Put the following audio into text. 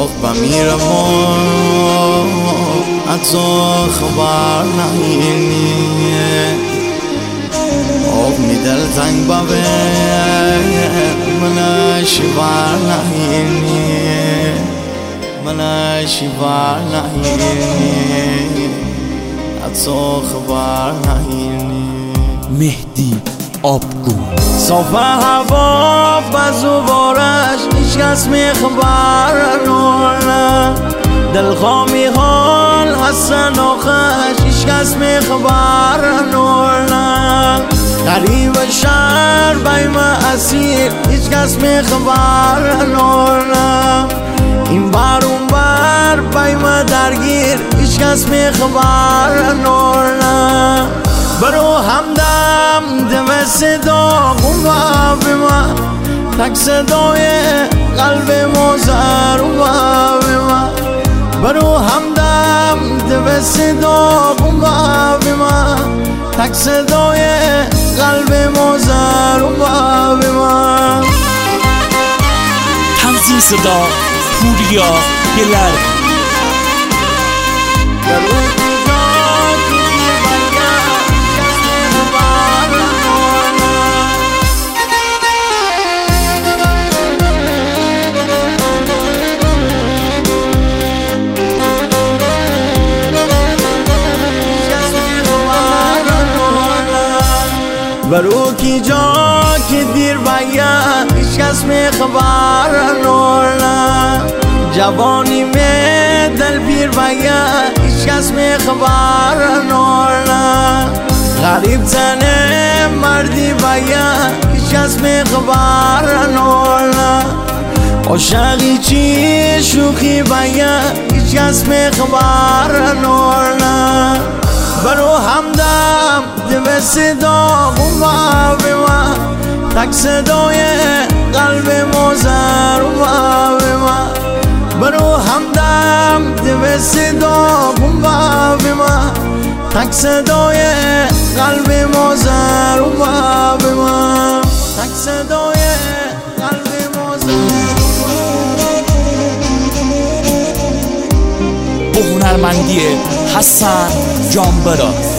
بمیرم از خبر نهینی آب می دل تنگ بابه منش بر نهینی منش بر نهینی از خبر نهینی مهدی آبگو صاف هوا بزو بارش هیچ کس میخبر نورنا دلخوامی حال حسن آخش هیچ کس میخبر نورنا غریب شهر بیم اسیر هیچ کس میخبر نورنا این بر اون بر بیم درگیر هیچ کس میخبر نورنا برو همدم دم صدا اومد به من تک صدای قلب مزر اومد به من برو همدم دم صدا اومد به من تک صدای قلب مزر اومد به من تنظیم صدا پوریا گلر برو کی جا که دیر باید هیچ کس میخبر نورنا جوانی می دل پیر باید هیچ کس میخبر نورنا غریب تنه مردی باید هیچ کس میخبر نورنا عاشقی چی شوخی باید هیچ کس میخبر نورنا برو همدم دم صدا اومد به من تک صدای قلب مزر اومد به من برو همدم دم صدا اومد به من تک صدای قلب مزر اومد به من تک صدای قلب مزر با هنرمندی حسن جانبرا